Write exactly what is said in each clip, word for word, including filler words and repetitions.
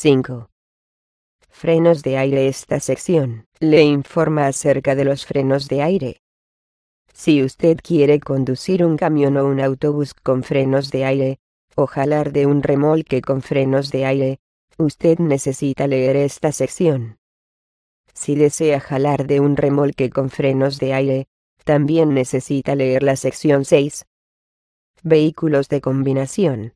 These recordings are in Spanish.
cinco. Frenos de aire. Esta sección le informa acerca de los frenos de aire. Si usted quiere conducir un camión o un autobús con frenos de aire, o jalar de un remolque con frenos de aire, usted necesita leer esta sección. Si desea jalar de un remolque con frenos de aire, también necesita leer la sección seis. Vehículos de combinación.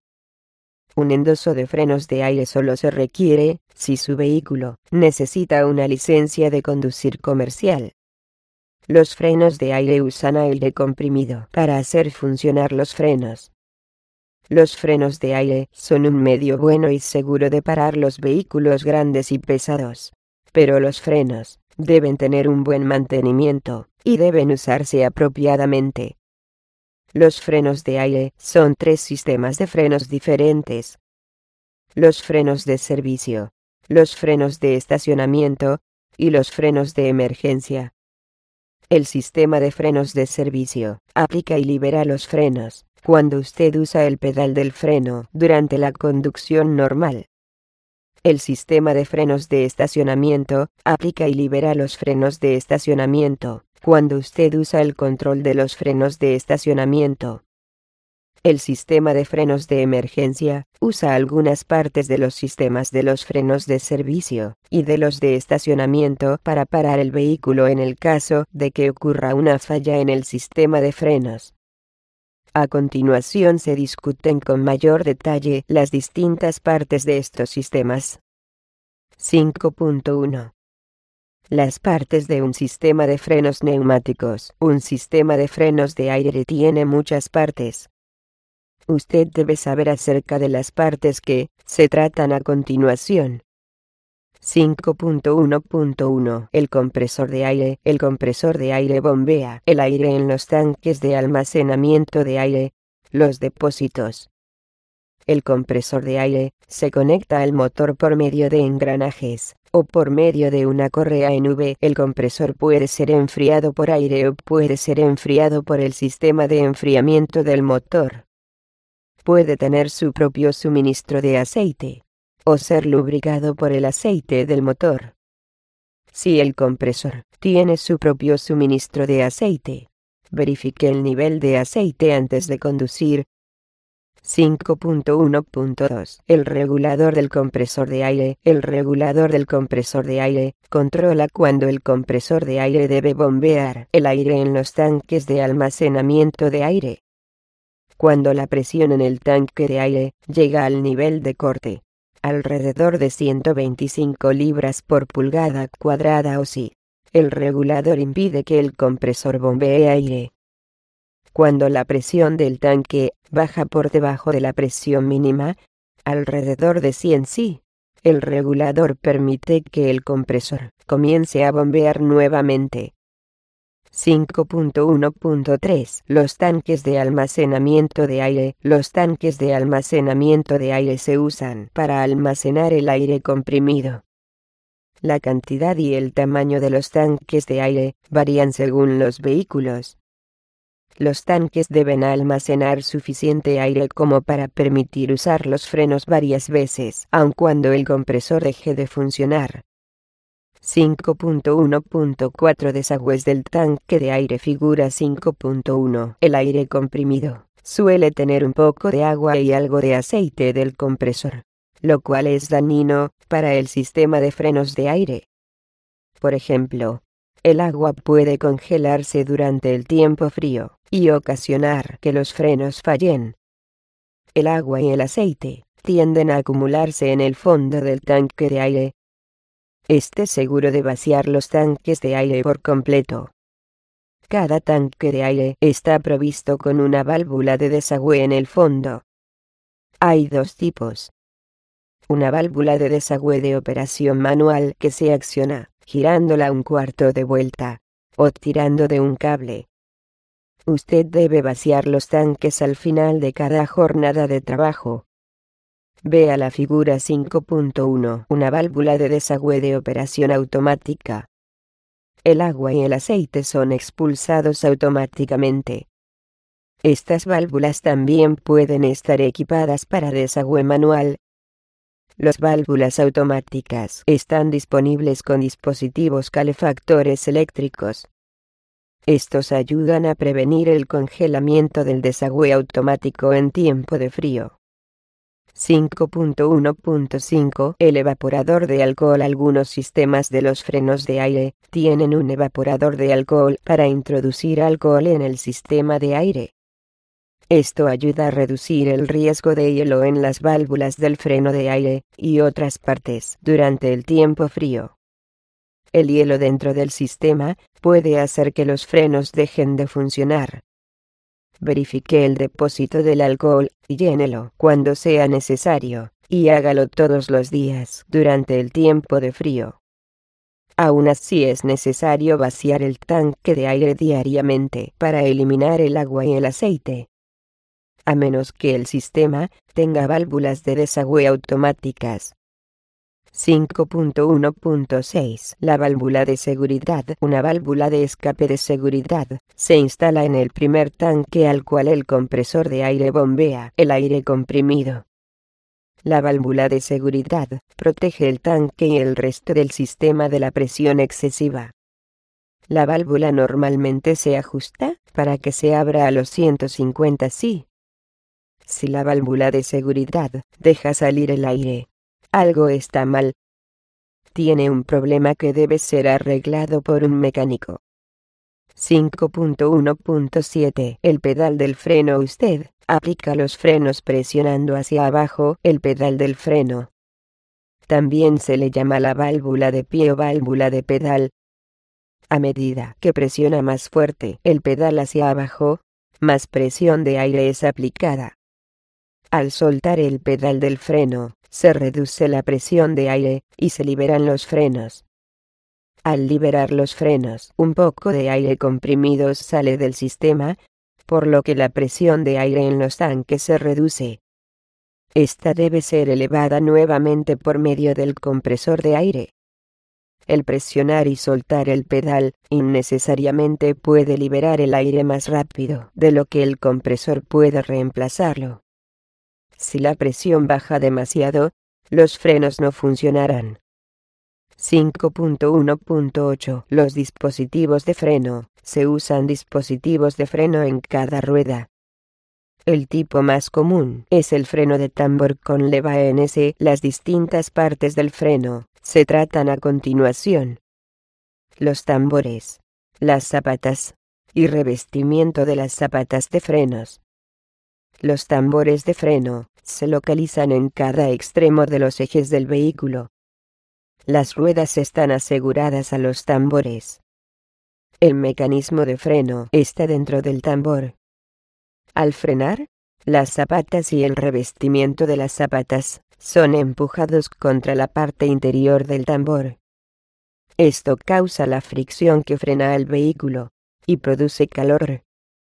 Un endoso de frenos de aire solo se requiere si su vehículo necesita una licencia de conducir comercial. Los frenos de aire usan aire comprimido para hacer funcionar los frenos. Los frenos de aire son un medio bueno y seguro de parar los vehículos grandes y pesados. Pero los frenos deben tener un buen mantenimiento y deben usarse apropiadamente. Los frenos de aire son tres sistemas de frenos diferentes. Los frenos de servicio, los frenos de estacionamiento y los frenos de emergencia. El sistema de frenos de servicio aplica y libera los frenos cuando usted usa el pedal del freno durante la conducción normal. El sistema de frenos de estacionamiento aplica y libera los frenos de estacionamiento cuando usted usa el control de los frenos de estacionamiento. El sistema de frenos de emergencia usa algunas partes de los sistemas de los frenos de servicio y de los de estacionamiento para parar el vehículo en el caso de que ocurra una falla en el sistema de frenos. A continuación se discuten con mayor detalle las distintas partes de estos sistemas. cinco punto uno. Las partes de un sistema de frenos neumáticos. Un sistema de frenos de aire tiene muchas partes. Usted debe saber acerca de las partes que se tratan a continuación. cinco punto uno punto uno. El compresor de aire. El compresor de aire bombea el aire en los tanques de almacenamiento de aire, los depósitos. El compresor de aire se conecta al motor por medio de engranajes, o por medio de una correa en V. El compresor puede ser enfriado por aire o puede ser enfriado por el sistema de enfriamiento del motor. Puede tener su propio suministro de aceite, o ser lubricado por el aceite del motor. Si el compresor tiene su propio suministro de aceite, verifique el nivel de aceite antes de conducir. cinco punto uno punto dos. El regulador del compresor de aire. El regulador del compresor de aire controla cuando el compresor de aire debe bombear el aire en los tanques de almacenamiento de aire. Cuando la presión en el tanque de aire llega al nivel de corte, alrededor de ciento veinticinco libras por pulgada cuadrada o si, el regulador impide que el compresor bombee aire. Cuando la presión del tanque baja por debajo de la presión mínima, alrededor de cien si, el regulador permite que el compresor comience a bombear nuevamente. cinco punto uno punto tres. Los tanques de almacenamiento de aire. Los tanques de almacenamiento de aire se usan para almacenar el aire comprimido. La cantidad y el tamaño de los tanques de aire varían según los vehículos. Los tanques deben almacenar suficiente aire como para permitir usar los frenos varias veces, aun cuando el compresor deje de funcionar. cinco punto uno punto cuatro. Desagües del tanque de aire. Figura cinco punto uno. El aire comprimido suele tener un poco de agua y algo de aceite del compresor, lo cual es dañino para el sistema de frenos de aire. Por ejemplo, el agua puede congelarse durante el tiempo frío y ocasionar que los frenos fallen. El agua y el aceite tienden a acumularse en el fondo del tanque de aire. Esté seguro de vaciar los tanques de aire por completo. Cada tanque de aire está provisto con una válvula de desagüe en el fondo. Hay dos tipos. Una válvula de desagüe de operación manual que se acciona girándola un cuarto de vuelta, o tirando de un cable. Usted debe vaciar los tanques al final de cada jornada de trabajo. Vea la figura cinco punto uno. Una válvula de desagüe de operación automática. El agua y el aceite son expulsados automáticamente. Estas válvulas también pueden estar equipadas para desagüe manual. Las válvulas automáticas están disponibles con dispositivos calefactores eléctricos. Estos ayudan a prevenir el congelamiento del desagüe automático en tiempo de frío. cinco punto uno punto cinco El evaporador de alcohol. Algunos sistemas de los frenos de aire tienen un evaporador de alcohol para introducir alcohol en el sistema de aire. Esto ayuda a reducir el riesgo de hielo en las válvulas del freno de aire y otras partes durante el tiempo frío. El hielo dentro del sistema puede hacer que los frenos dejen de funcionar. Verifique el depósito del alcohol y llénelo cuando sea necesario, y hágalo todos los días durante el tiempo de frío. Aún así es necesario vaciar el tanque de aire diariamente para eliminar el agua y el aceite. A menos que el sistema tenga válvulas de desagüe automáticas. cinco punto uno punto seis La válvula de seguridad. Una válvula de escape de seguridad se instala en el primer tanque al cual el compresor de aire bombea el aire comprimido. La válvula de seguridad protege el tanque y el resto del sistema de la presión excesiva. La válvula normalmente se ajusta para que se abra a los ciento cincuenta psi. Si la válvula de seguridad deja salir el aire, algo está mal. Tiene un problema que debe ser arreglado por un mecánico. cinco punto uno punto siete El pedal del freno. Usted aplica los frenos presionando hacia abajo el pedal del freno. También se le llama la válvula de pie o válvula de pedal. A medida que presiona más fuerte el pedal hacia abajo, más presión de aire es aplicada. Al soltar el pedal del freno, se reduce la presión de aire y se liberan los frenos. Al liberar los frenos, un poco de aire comprimido sale del sistema, por lo que la presión de aire en los tanques se reduce. Esta debe ser elevada nuevamente por medio del compresor de aire. El presionar y soltar el pedal innecesariamente puede liberar el aire más rápido de lo que el compresor puede reemplazarlo. Si la presión baja demasiado, los frenos no funcionarán. cinco punto uno punto ocho Los dispositivos de freno. Se usan dispositivos de freno en cada rueda. El tipo más común es el freno de tambor con leva N S. Las distintas partes del freno se tratan a continuación. Los tambores, las zapatas y revestimiento de las zapatas de frenos. Los tambores de freno se localizan en cada extremo de los ejes del vehículo. Las ruedas están aseguradas a los tambores. El mecanismo de freno está dentro del tambor. Al frenar, las zapatas y el revestimiento de las zapatas son empujados contra la parte interior del tambor. Esto causa la fricción que frena al vehículo y produce calor.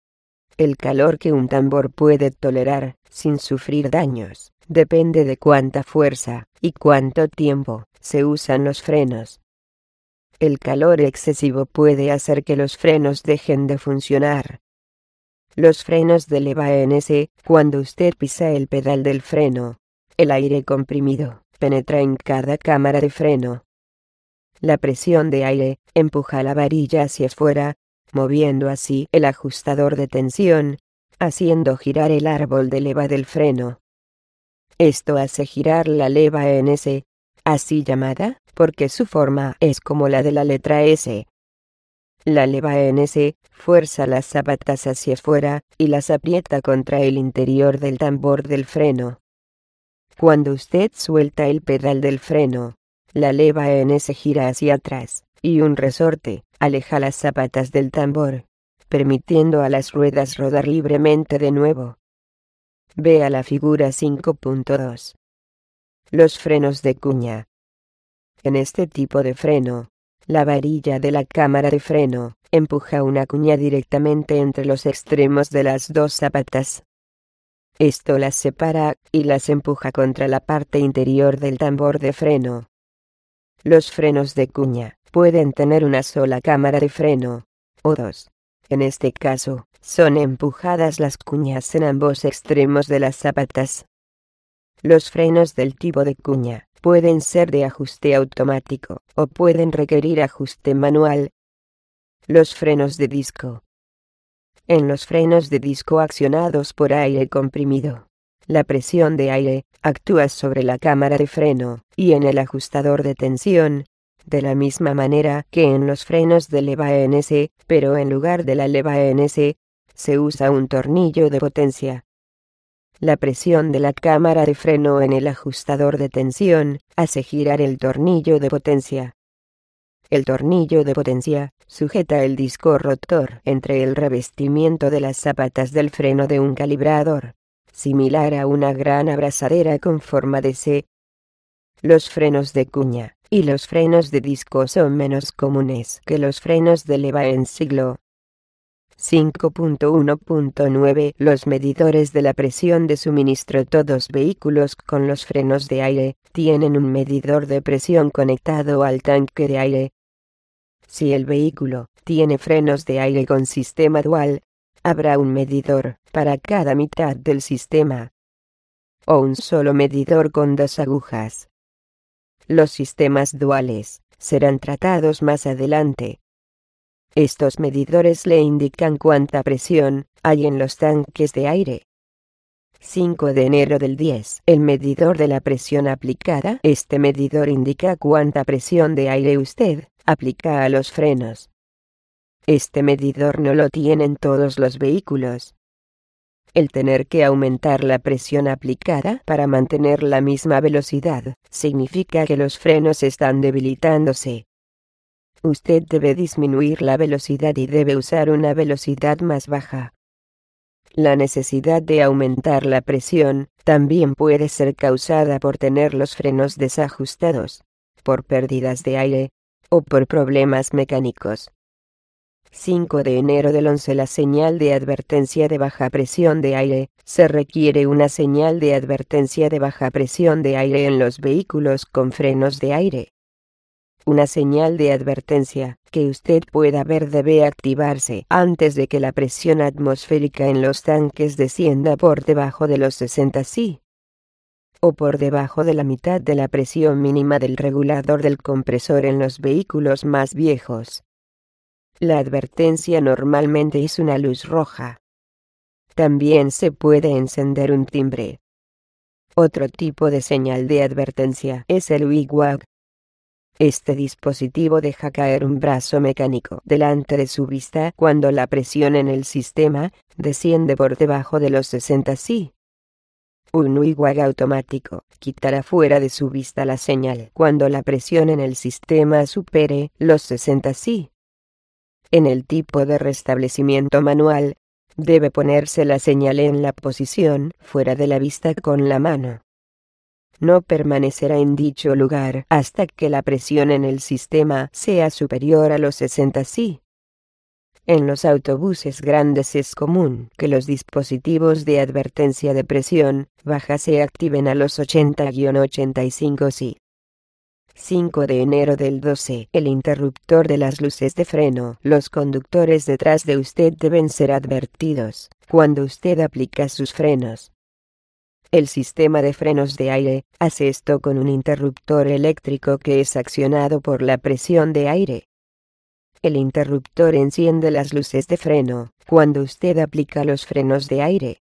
El calor que un tambor puede tolerar sin sufrir daños depende de cuánta fuerza y cuánto tiempo se usan los frenos. El calor excesivo puede hacer que los frenos dejen de funcionar. Los frenos de leva N S. Cuando usted pisa el pedal del freno, el aire comprimido penetra en cada cámara de freno. La presión de aire empuja la varilla hacia afuera, moviendo así el ajustador de tensión, haciendo girar el árbol de leva del freno. Esto hace girar la leva N S, así llamada, porque su forma es como la de la letra S. La leva N S fuerza las zapatas hacia afuera y las aprieta contra el interior del tambor del freno. Cuando usted suelta el pedal del freno, la leva N S gira hacia atrás, y un resorte aleja las zapatas del tambor, permitiendo a las ruedas rodar libremente de nuevo. Vea la figura cinco punto dos. Los frenos de cuña. En este tipo de freno, la varilla de la cámara de freno empuja una cuña directamente entre los extremos de las dos zapatas. Esto las separa y las empuja contra la parte interior del tambor de freno. Los frenos de cuña pueden tener una sola cámara de freno, o dos. En este caso, son empujadas las cuñas en ambos extremos de las zapatas. Los frenos del tipo de cuña pueden ser de ajuste automático o pueden requerir ajuste manual. Los frenos de disco. En los frenos de disco accionados por aire comprimido, la presión de aire actúa sobre la cámara de freno y en el ajustador de tensión, de la misma manera que en los frenos de leva E N S, pero en lugar de la leva E N S, se usa un tornillo de potencia. La presión de la cámara de freno en el ajustador de tensión hace girar el tornillo de potencia. El tornillo de potencia sujeta el disco rotor entre el revestimiento de las zapatas del freno de un calibrador, similar a una gran abrazadera con forma de C. Los frenos de cuña y los frenos de disco son menos comunes que los frenos de leva en siglo cinco punto uno punto nueve. Los medidores de la presión de suministro. Todos vehículos con los frenos de aire tienen un medidor de presión conectado al tanque de aire. Si el vehículo tiene frenos de aire con sistema dual, habrá un medidor para cada mitad del sistema, o un solo medidor con dos agujas. Los sistemas duales serán tratados más adelante. Estos medidores le indican cuánta presión hay en los tanques de aire. cinco de enero del diez. El medidor de la presión aplicada. Este medidor indica cuánta presión de aire usted aplica a los frenos. Este medidor no lo tienen todos los vehículos. El tener que aumentar la presión aplicada para mantener la misma velocidad significa que los frenos están debilitándose. Usted debe disminuir la velocidad y debe usar una velocidad más baja. La necesidad de aumentar la presión también puede ser causada por tener los frenos desajustados, por pérdidas de aire, o por problemas mecánicos. cinco de enero del once. La señal de advertencia de baja presión de aire. Se requiere una señal de advertencia de baja presión de aire en los vehículos con frenos de aire. Una señal de advertencia que usted pueda ver debe activarse antes de que la presión atmosférica en los tanques descienda por debajo de los sesenta C, o por debajo de la mitad de la presión mínima del regulador del compresor en los vehículos más viejos. La advertencia normalmente es una luz roja. También se puede encender un timbre. Otro tipo de señal de advertencia es el wigwag. Este dispositivo deja caer un brazo mecánico delante de su vista cuando la presión en el sistema desciende por debajo de los sesenta C. Un wigwag automático quitará fuera de su vista la señal cuando la presión en el sistema supere los sesenta C. En el tipo de restablecimiento manual, debe ponerse la señal en la posición fuera de la vista con la mano. No permanecerá en dicho lugar hasta que la presión en el sistema sea superior a los sesenta C. En los autobuses grandes es común que los dispositivos de advertencia de presión baja se activen a los ochenta a ochenta y cinco C. cinco de enero del doce. El interruptor de las luces de freno. Los conductores detrás de usted deben ser advertidos cuando usted aplica sus frenos. El sistema de frenos de aire hace esto con un interruptor eléctrico que es accionado por la presión de aire. El interruptor enciende las luces de freno cuando usted aplica los frenos de aire.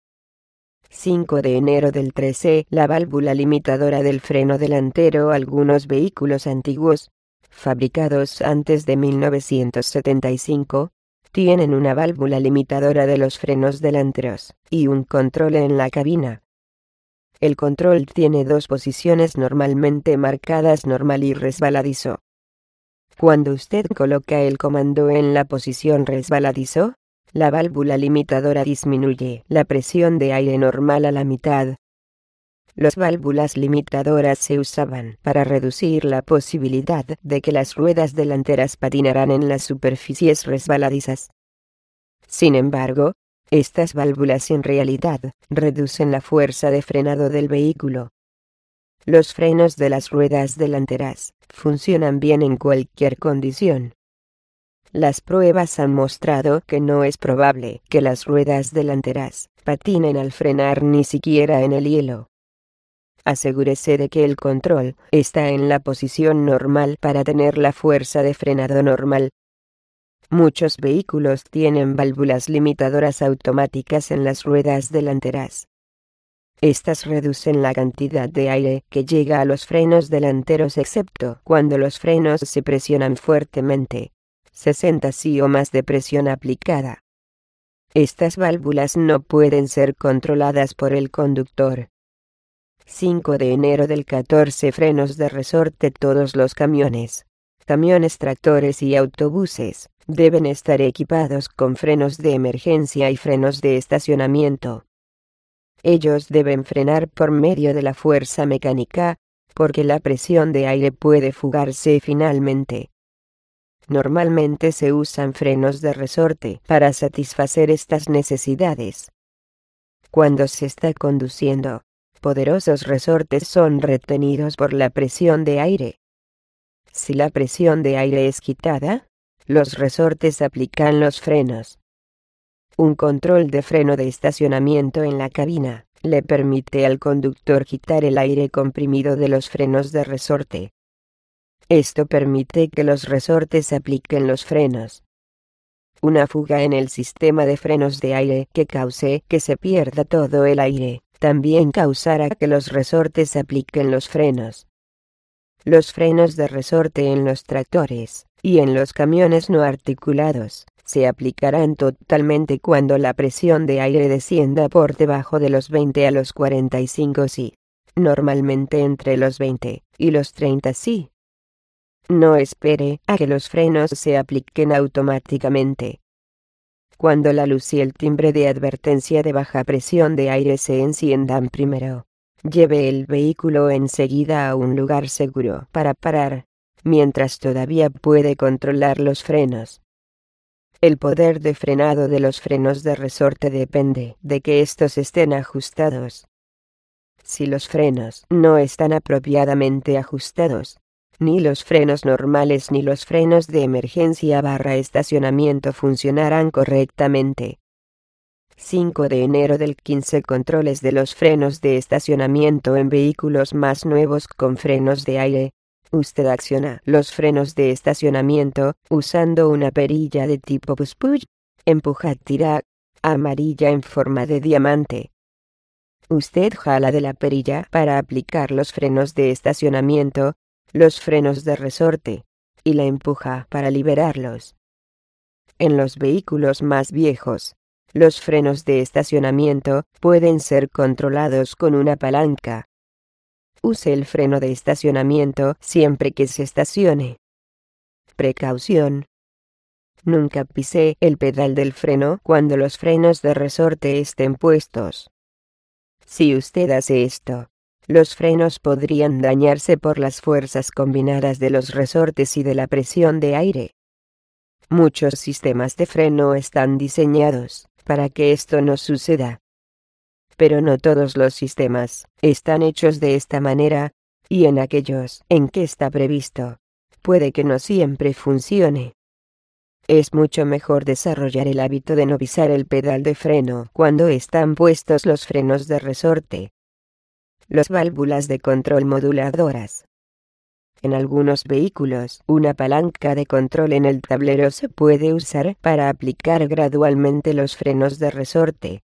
cinco de enero del trece. La válvula limitadora del freno delantero. Algunos vehículos antiguos, fabricados antes de mil novecientos setenta y cinco, tienen una válvula limitadora de los frenos delanteros y un control en la cabina. El control tiene dos posiciones normalmente marcadas: normal y resbaladizo. Cuando usted coloca el comando en la posición resbaladizo, la válvula limitadora disminuye la presión de aire normal a la mitad. Las válvulas limitadoras se usaban para reducir la posibilidad de que las ruedas delanteras patinaran en las superficies resbaladizas. Sin embargo, estas válvulas en realidad reducen la fuerza de frenado del vehículo. Los frenos de las ruedas delanteras funcionan bien en cualquier condición. Las pruebas han mostrado que no es probable que las ruedas delanteras patinen al frenar, ni siquiera en el hielo. Asegúrese de que el control está en la posición normal para tener la fuerza de frenado normal. Muchos vehículos tienen válvulas limitadoras automáticas en las ruedas delanteras. Estas reducen la cantidad de aire que llega a los frenos delanteros excepto cuando los frenos se presionan fuertemente. sesenta sí o más de presión aplicada. Estas válvulas no pueden ser controladas por el conductor. cinco de enero del catorce Frenos de resorte. Todos los camiones, camiones tractores y autobuses deben estar equipados con frenos de emergencia y frenos de estacionamiento. Ellos deben frenar por medio de la fuerza mecánica, porque la presión de aire puede fugarse finalmente. Normalmente se usan frenos de resorte para satisfacer estas necesidades. Cuando se está conduciendo, poderosos resortes son retenidos por la presión de aire. Si la presión de aire es quitada, los resortes aplican los frenos. Un control de freno de estacionamiento en la cabina le permite al conductor quitar el aire comprimido de los frenos de resorte. Esto permite que los resortes apliquen los frenos. Una fuga en el sistema de frenos de aire que cause que se pierda todo el aire, también causará que los resortes apliquen los frenos. Los frenos de resorte en los tractores y en los camiones no articulados se aplicarán totalmente cuando la presión de aire descienda por debajo de los veinte a los cuarenta y cinco sí, normalmente entre los veinte y los treinta sí. No espere a que los frenos se apliquen automáticamente. Cuando la luz y el timbre de advertencia de baja presión de aire se enciendan primero, lleve el vehículo enseguida a un lugar seguro para parar, mientras todavía puede controlar los frenos. El poder de frenado de los frenos de resorte depende de que estos estén ajustados. Si los frenos no están apropiadamente ajustados, ni los frenos normales ni los frenos de emergencia barra estacionamiento funcionarán correctamente. cinco de enero del quince Controles de los frenos de estacionamiento en vehículos más nuevos con frenos de aire. Usted acciona los frenos de estacionamiento usando una perilla de tipo push-push, empuja tira, amarilla en forma de diamante. Usted jala de la perilla para aplicar los frenos de estacionamiento, los frenos de resorte, y la empuja para liberarlos. En los vehículos más viejos, los frenos de estacionamiento pueden ser controlados con una palanca. Use el freno de estacionamiento siempre que se estacione. Precaución. Nunca pise el pedal del freno cuando los frenos de resorte estén puestos. Si usted hace esto, los frenos podrían dañarse por las fuerzas combinadas de los resortes y de la presión de aire. Muchos sistemas de freno están diseñados para que esto no suceda. Pero no todos los sistemas están hechos de esta manera, y en aquellos en que está previsto, puede que no siempre funcione. Es mucho mejor desarrollar el hábito de no pisar el pedal de freno cuando están puestos los frenos de resorte. Las válvulas de control moduladoras. En algunos vehículos, una palanca de control en el tablero se puede usar para aplicar gradualmente los frenos de resorte.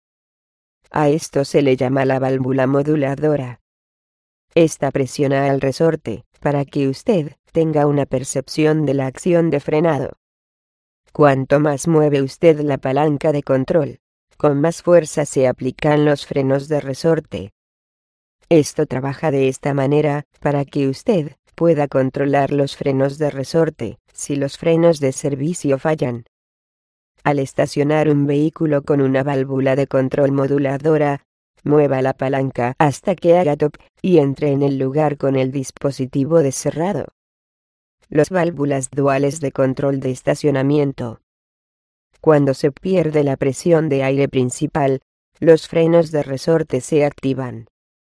A esto se le llama la válvula moduladora. Esta presiona al resorte, para que usted tenga una percepción de la acción de frenado. Cuanto más mueve usted la palanca de control, con más fuerza se aplican los frenos de resorte. Esto trabaja de esta manera, para que usted pueda controlar los frenos de resorte, si los frenos de servicio fallan. Al estacionar un vehículo con una válvula de control moduladora, mueva la palanca hasta que haga top y entre en el lugar con el dispositivo de cerrado. Las válvulas duales de control de estacionamiento. Cuando se pierde la presión de aire principal, los frenos de resorte se activan.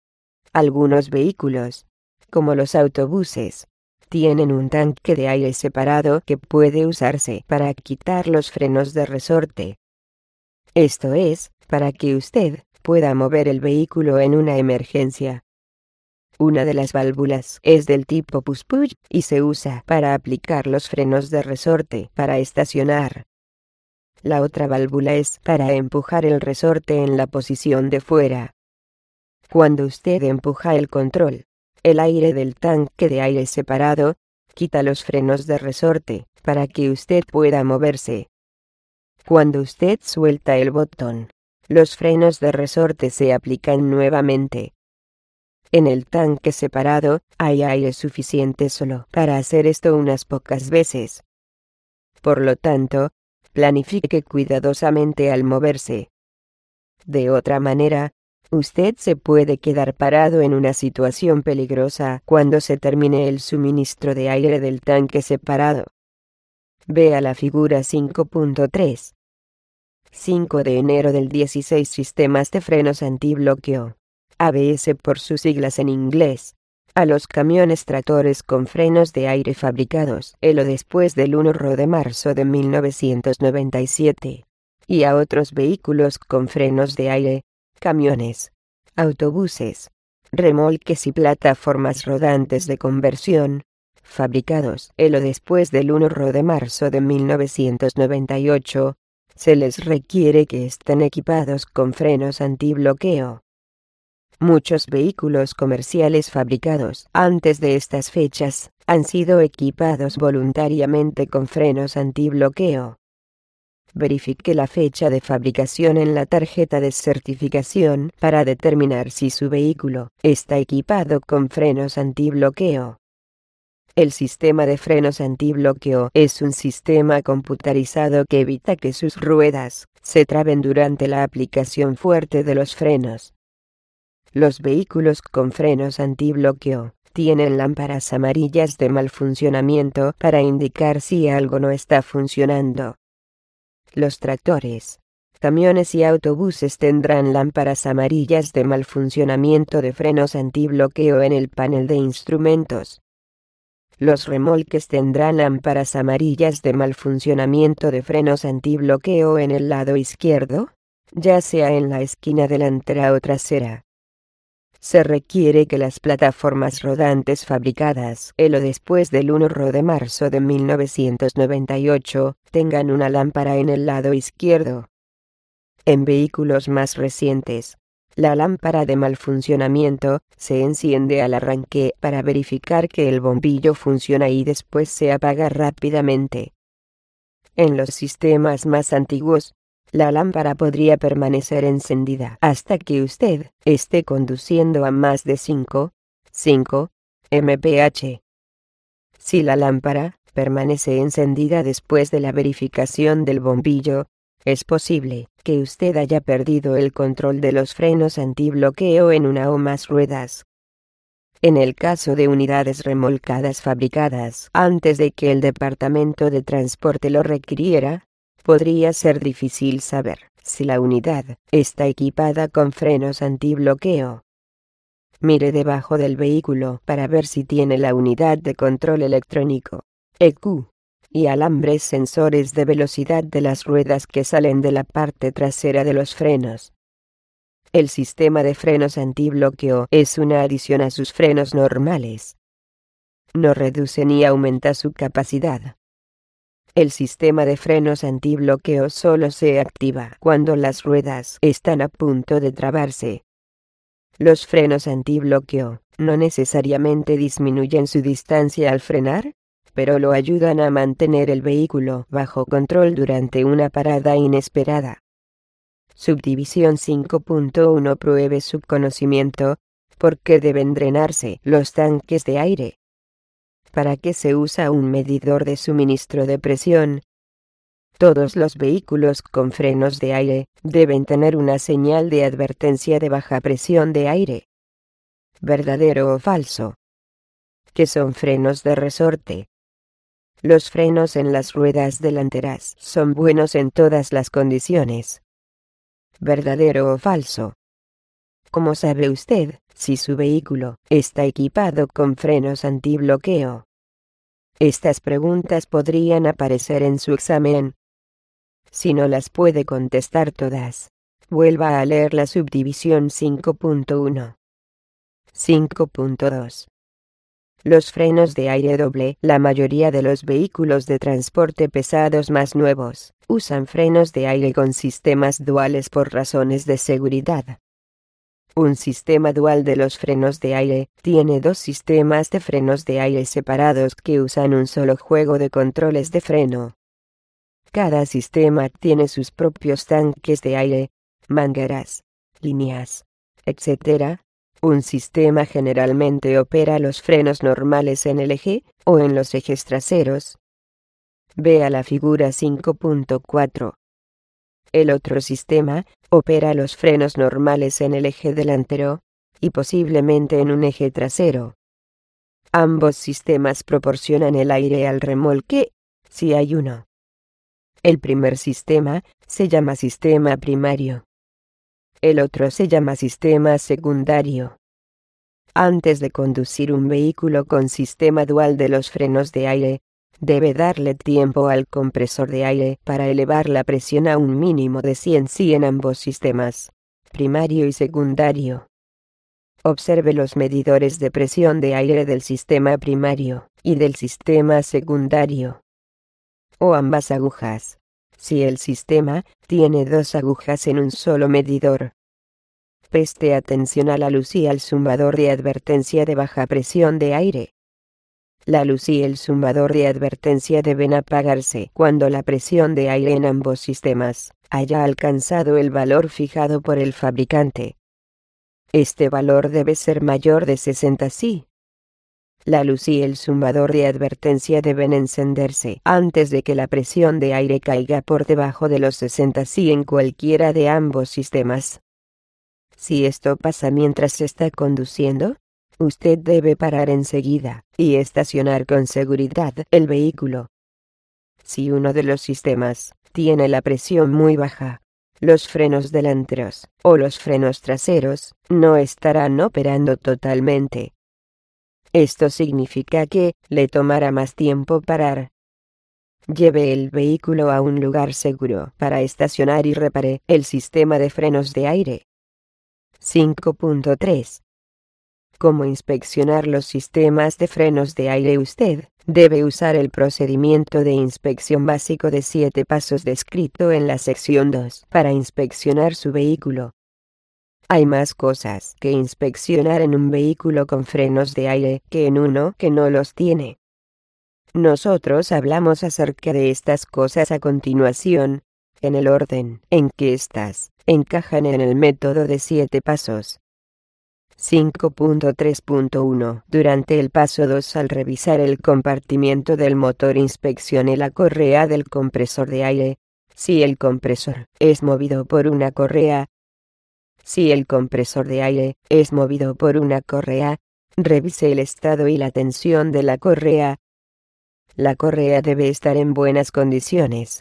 Algunos vehículos, como los autobuses, tienen un tanque de aire separado que puede usarse para quitar los frenos de resorte. Esto es, para que usted pueda mover el vehículo en una emergencia. Una de las válvulas es del tipo push-push y se usa para aplicar los frenos de resorte para estacionar. La otra válvula es para empujar el resorte en la posición de fuera. Cuando usted empuja el control, el aire del tanque de aire separado quita los frenos de resorte para que usted pueda moverse. Cuando usted suelta el botón, los frenos de resorte se aplican nuevamente. En el tanque separado hay aire suficiente solo para hacer esto unas pocas veces. Por lo tanto, planifique cuidadosamente al moverse. De otra manera, usted se puede quedar parado en una situación peligrosa cuando se termine el suministro de aire del tanque separado. Vea la figura cinco punto tres. cinco de enero del dieciséis Sistemas de frenos antibloqueo, A B S por sus siglas en inglés, a los camiones tractores con frenos de aire fabricados el o después del primero de marzo de mil novecientos noventa y siete, y a otros vehículos con frenos de aire, camiones, autobuses, remolques y plataformas rodantes de conversión, fabricados el o después del primero de marzo de mil novecientos noventa y ocho, se les requiere que estén equipados con frenos antibloqueo. Muchos vehículos comerciales fabricados antes de estas fechas han sido equipados voluntariamente con frenos antibloqueo. Verifique la fecha de fabricación en la tarjeta de certificación para determinar si su vehículo está equipado con frenos antibloqueo. El sistema de frenos antibloqueo es un sistema computarizado que evita que sus ruedas se traben durante la aplicación fuerte de los frenos. Los vehículos con frenos antibloqueo tienen lámparas amarillas de mal funcionamiento para indicar si algo no está funcionando. Los tractores, camiones y autobuses tendrán lámparas amarillas de mal funcionamiento de frenos antibloqueo en el panel de instrumentos. Los remolques tendrán lámparas amarillas de mal funcionamiento de frenos antibloqueo en el lado izquierdo, ya sea en la esquina delantera o trasera. Se requiere que las plataformas rodantes fabricadas el o después del primero de marzo de mil novecientos noventa y ocho tengan una lámpara en el lado izquierdo. En vehículos más recientes, la lámpara de mal funcionamiento se enciende al arranque para verificar que el bombillo funciona y después se apaga rápidamente. En los sistemas más antiguos, la lámpara podría permanecer encendida hasta que usted esté conduciendo a más de cinco, cinco millas por hora. Si la lámpara permanece encendida después de la verificación del bombillo, es posible que usted haya perdido el control de los frenos antibloqueo en una o más ruedas. En el caso de unidades remolcadas fabricadas antes de que el Departamento de Transporte lo requiriera, podría ser difícil saber si la unidad está equipada con frenos antibloqueo. Mire debajo del vehículo para ver si tiene la unidad de control electrónico, E Q, y alambres sensores de velocidad de las ruedas que salen de la parte trasera de los frenos. El sistema de frenos antibloqueo es una adición a sus frenos normales. No reduce ni aumenta su capacidad. El sistema de frenos antibloqueo solo se activa cuando las ruedas están a punto de trabarse. Los frenos antibloqueo no necesariamente disminuyen su distancia al frenar, pero lo ayudan a mantener el vehículo bajo control durante una parada inesperada. Subdivisión cinco punto uno Pruebe su conocimiento. ¿Por qué deben drenarse los tanques de aire? ¿Para qué se usa un medidor de suministro de presión? Todos los vehículos con frenos de aire deben tener una señal de advertencia de baja presión de aire. ¿Verdadero o falso? ¿Qué son frenos de resorte? Los frenos en las ruedas delanteras son buenos en todas las condiciones. ¿Verdadero o falso? ¿Cómo sabe usted si su vehículo está equipado con frenos antibloqueo? Estas preguntas podrían aparecer en su examen. Si no las puede contestar todas, vuelva a leer la subdivisión cinco punto uno. cinco punto dos. Los frenos de aire doble. La mayoría de los vehículos de transporte pesados más nuevos usan frenos de aire con sistemas duales por razones de seguridad. Un sistema dual de los frenos de aire tiene dos sistemas de frenos de aire separados que usan un solo juego de controles de freno. Cada sistema tiene sus propios tanques de aire, mangueras, líneas, etcétera. Un sistema generalmente opera los frenos normales en el eje, o en los ejes traseros. Vea la figura cinco punto cuatro. El otro sistema opera los frenos normales en el eje delantero, y posiblemente en un eje trasero. Ambos sistemas proporcionan el aire al remolque, si hay uno. El primer sistema se llama sistema primario. El otro se llama sistema secundario. Antes de conducir un vehículo con sistema dual de los frenos de aire, debe darle tiempo al compresor de aire para elevar la presión a un mínimo de cien C en ambos sistemas, primario y secundario. Observe los medidores de presión de aire del sistema primario y del sistema secundario, o ambas agujas, si el sistema tiene dos agujas en un solo medidor. Preste atención a la luz y al zumbador de advertencia de baja presión de aire. La luz y el zumbador de advertencia deben apagarse cuando la presión de aire en ambos sistemas haya alcanzado el valor fijado por el fabricante. Este valor debe ser mayor de sesenta C. La luz y el zumbador de advertencia deben encenderse antes de que la presión de aire caiga por debajo de los sesenta C en cualquiera de ambos sistemas. Si esto pasa mientras está conduciendo, usted debe parar enseguida y estacionar con seguridad el vehículo. Si uno de los sistemas tiene la presión muy baja, los frenos delanteros o los frenos traseros no estarán operando totalmente. Esto significa que le tomará más tiempo parar. Lleve el vehículo a un lugar seguro para estacionar y repare el sistema de frenos de aire. cinco punto tres. ¿Cómo inspeccionar los sistemas de frenos de aire? Usted debe usar el procedimiento de inspección básico de siete pasos descrito en la sección dos para inspeccionar su vehículo. Hay más cosas que inspeccionar en un vehículo con frenos de aire que en uno que no los tiene. Nosotros hablamos acerca de estas cosas a continuación, en el orden en que éstas encajan en el método de siete pasos. cinco punto tres punto uno. Durante el paso dos, al revisar el compartimiento del motor, inspeccione la correa del compresor de aire. Si el compresor es movido por una correa, Si el compresor de aire es movido por una correa, revise el estado y la tensión de la correa. La correa debe estar en buenas condiciones.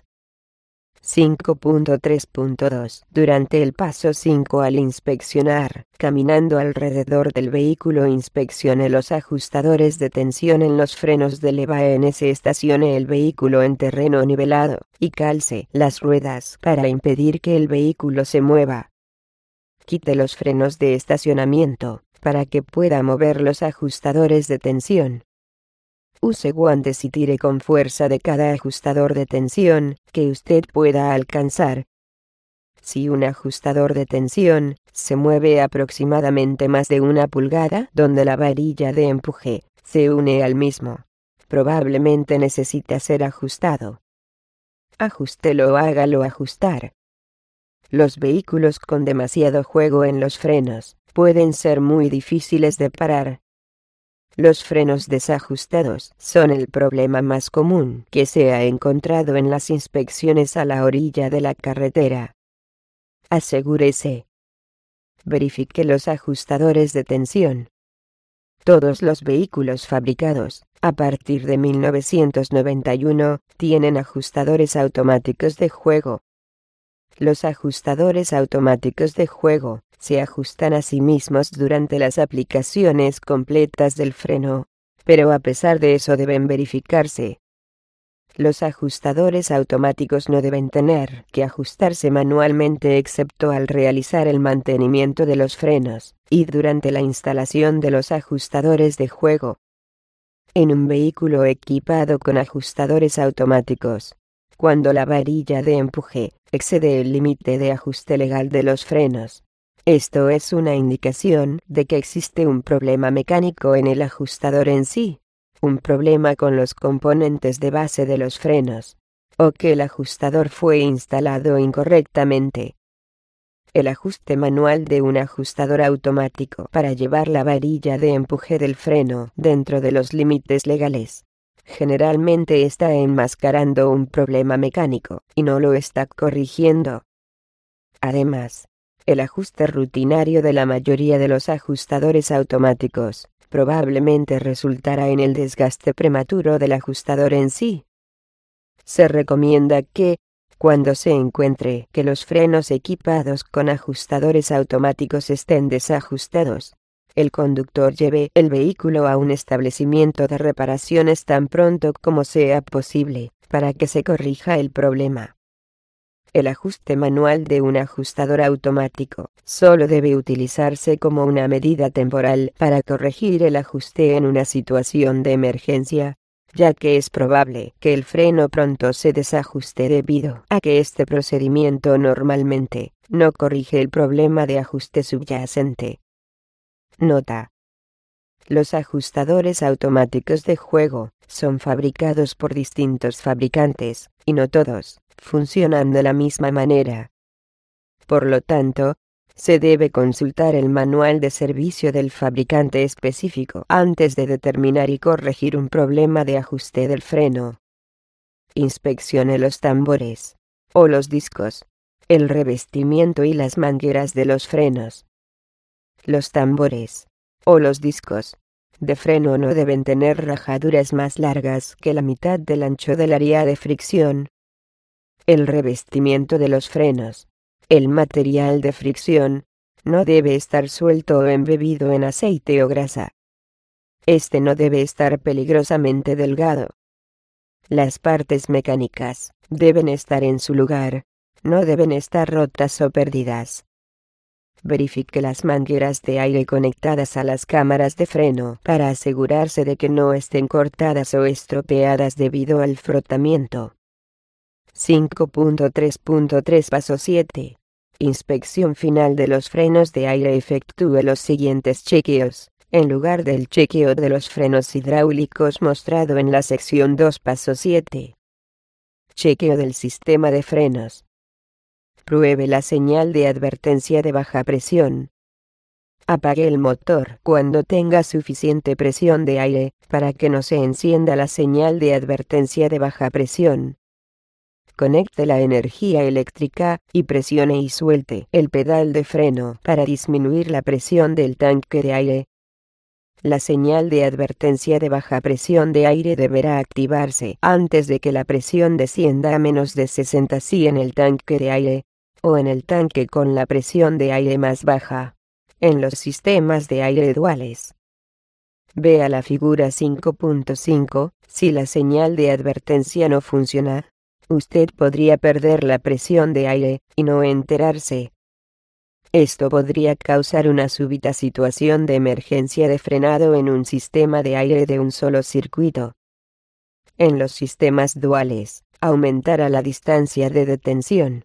cinco punto tres punto dos. Durante el paso cinco, al inspeccionar, caminando alrededor del vehículo, inspeccione los ajustadores de tensión en los frenos de leva. En ese estacione el vehículo en terreno nivelado y calce las ruedas para impedir que el vehículo se mueva. Quite los frenos de estacionamiento para que pueda mover los ajustadores de tensión. Use guantes y tire con fuerza de cada ajustador de tensión que usted pueda alcanzar. Si un ajustador de tensión se mueve aproximadamente más de una pulgada donde la varilla de empuje se une al mismo, probablemente necesita ser ajustado. Ajústelo o hágalo ajustar. Los vehículos con demasiado juego en los frenos pueden ser muy difíciles de parar. Los frenos desajustados son el problema más común que se ha encontrado en las inspecciones a la orilla de la carretera. Asegúrese. Verifique los ajustadores de tensión. Todos los vehículos fabricados a partir de mil novecientos noventa y uno tienen ajustadores automáticos de juego. Los ajustadores automáticos de juego se ajustan a sí mismos durante las aplicaciones completas del freno, pero a pesar de eso deben verificarse. Los ajustadores automáticos no deben tener que ajustarse manualmente excepto al realizar el mantenimiento de los frenos. y durante la instalación de los ajustadores de juego. En un vehículo equipado con ajustadores automáticos, cuando la varilla de empuje excede el límite de ajuste legal de los frenos, esto es una indicación de que existe un problema mecánico en el ajustador en sí, un problema con los componentes de base de los frenos, o que el ajustador fue instalado incorrectamente. El ajuste manual de un ajustador automático para llevar la varilla de empuje del freno dentro de los límites legales generalmente está enmascarando un problema mecánico y no lo está corrigiendo. Además, el ajuste rutinario de la mayoría de los ajustadores automáticos probablemente resultará en el desgaste prematuro del ajustador en sí. Se recomienda que, cuando se encuentre que los frenos equipados con ajustadores automáticos estén desajustados, el conductor lleve el vehículo a un establecimiento de reparaciones tan pronto como sea posible, para que se corrija el problema. El ajuste manual de un ajustador automático solo debe utilizarse como una medida temporal para corregir el ajuste en una situación de emergencia, ya que es probable que el freno pronto se desajuste debido a que este procedimiento normalmente no corrige el problema de ajuste subyacente. Nota: los ajustadores automáticos de juego son fabricados por distintos fabricantes, y no todos funcionan de la misma manera. Por lo tanto, se debe consultar el manual de servicio del fabricante específico antes de determinar y corregir un problema de ajuste del freno. Inspeccione los tambores, o los discos, el revestimiento y las mangueras de los frenos. Los tambores, o los discos, de freno no deben tener rajaduras más largas que la mitad del ancho del área de fricción. El revestimiento de los frenos, el material de fricción, no debe estar suelto o embebido en aceite o grasa. Este no debe estar peligrosamente delgado. Las partes mecánicas deben estar en su lugar, no deben estar rotas o perdidas. Verifique las mangueras de aire conectadas a las cámaras de freno para asegurarse de que no estén cortadas o estropeadas debido al frotamiento. cinco punto tres punto tres Paso siete. Inspección final de los frenos de aire. Efectúe los siguientes chequeos, en lugar del chequeo de los frenos hidráulicos mostrado en la sección dos. Paso siete. Chequeo del sistema de frenos. Pruebe la señal de advertencia de baja presión. Apague el motor cuando tenga suficiente presión de aire, para que no se encienda la señal de advertencia de baja presión. Conecte la energía eléctrica y presione y suelte el pedal de freno para disminuir la presión del tanque de aire. La señal de advertencia de baja presión de aire deberá activarse antes de que la presión descienda a menos de sesenta psi en el tanque de aire, o en el tanque con la presión de aire más baja, en los sistemas de aire duales. Vea la figura cinco punto cinco, si la señal de advertencia no funciona, usted podría perder la presión de aire y no enterarse. Esto podría causar una súbita situación de emergencia de frenado en un sistema de aire de un solo circuito. En los sistemas duales, aumentará la distancia de detención.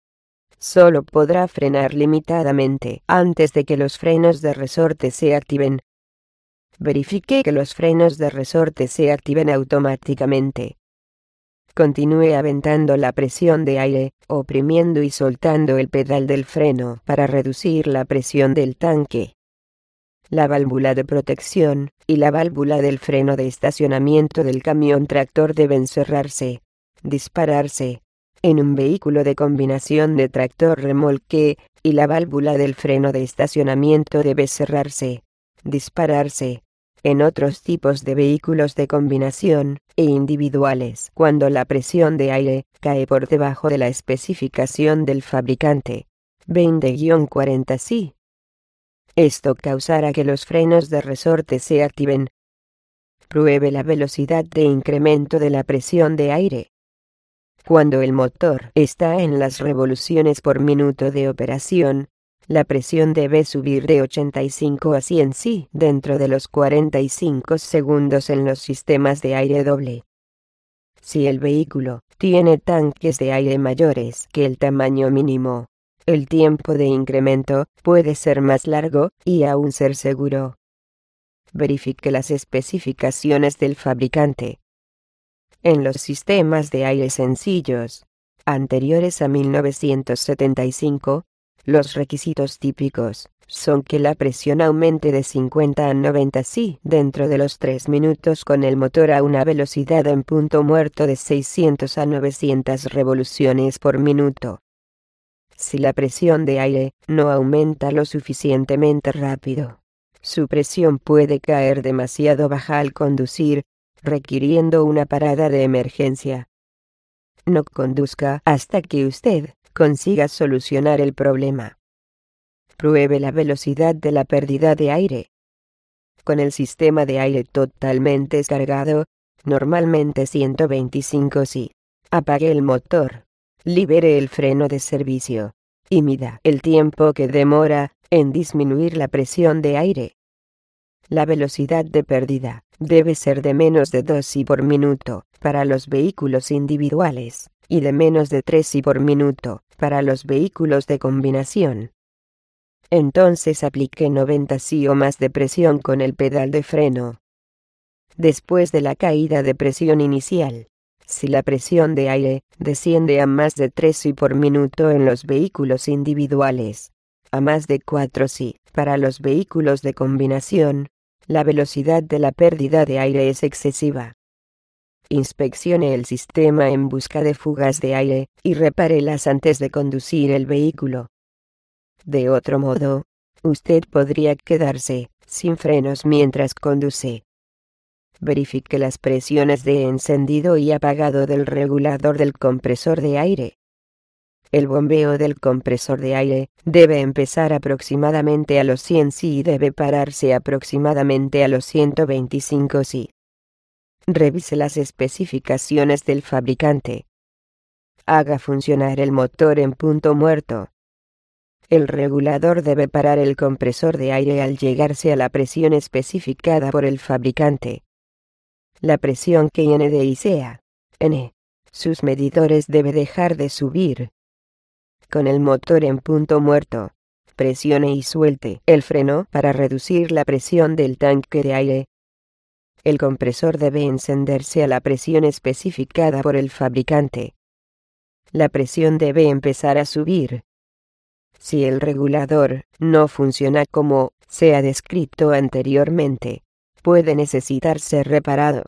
Solo podrá frenar limitadamente antes de que los frenos de resorte se activen. Verifique que los frenos de resorte se activen automáticamente. Continúe aventando la presión de aire, oprimiendo y soltando el pedal del freno para reducir la presión del tanque. La válvula de protección y la válvula del freno de estacionamiento del camión tractor deben cerrarse, dispararse, en un vehículo de combinación de tractor-remolque, y la válvula del freno de estacionamiento debe cerrarse, dispararse, en otros tipos de vehículos de combinación e individuales cuando la presión de aire cae por debajo de la especificación del fabricante, veinte a cuarenta psi. Esto causará que los frenos de resorte se activen. Pruebe la velocidad de incremento de la presión de aire. Cuando el motor está en las revoluciones por minuto de operación, La presión debe subir de ochenta y cinco a cien si dentro de los cuarenta y cinco segundos en los sistemas de aire doble. Si el vehículo tiene tanques de aire mayores que el tamaño mínimo, el tiempo de incremento puede ser más largo y aún ser seguro. Verifique las especificaciones del fabricante. En los sistemas de aire sencillos, anteriores a mil novecientos setenta y cinco, los requisitos típicos son que la presión aumente de cincuenta a noventa si dentro de los tres minutos con el motor a una velocidad en punto muerto de seiscientos a novecientas revoluciones por minuto. Si la presión de aire no aumenta lo suficientemente rápido, su presión puede caer demasiado baja al conducir, requiriendo una parada de emergencia. No conduzca hasta que usted consiga solucionar el problema. Pruebe la velocidad de la pérdida de aire. Con el sistema de aire totalmente descargado, normalmente ciento veinticinco si, apague el motor, libere el freno de servicio, y mida el tiempo que demora en disminuir la presión de aire. La velocidad de pérdida debe ser de menos de dos si por minuto para los vehículos individuales, y de menos de tres si por minuto para los vehículos de combinación. Entonces aplique noventa si o más de presión con el pedal de freno. Después de la caída de presión inicial, si la presión de aire desciende a más de tres si por minuto en los vehículos individuales, a más de cuatro si para los vehículos de combinación, la velocidad de la pérdida de aire es excesiva. Inspeccione el sistema en busca de fugas de aire y repárelas antes de conducir el vehículo. De otro modo, usted podría quedarse sin frenos mientras conduce. Verifique las presiones de encendido y apagado del regulador del compresor de aire. El bombeo del compresor de aire debe empezar aproximadamente a los cien si y debe pararse aproximadamente a los ciento veinticinco si. Revise las especificaciones del fabricante. Haga funcionar el motor en punto muerto. El regulador debe parar el compresor de aire al llegarse a la presión especificada por el fabricante. La presión que N D I sea N. Sus medidores debe dejar de subir. Con el motor en punto muerto, presione y suelte el freno para reducir la presión del tanque de aire. El compresor debe encenderse a la presión especificada por el fabricante. La presión debe empezar a subir. Si el regulador no funciona como se ha descrito anteriormente, puede necesitar ser reparado.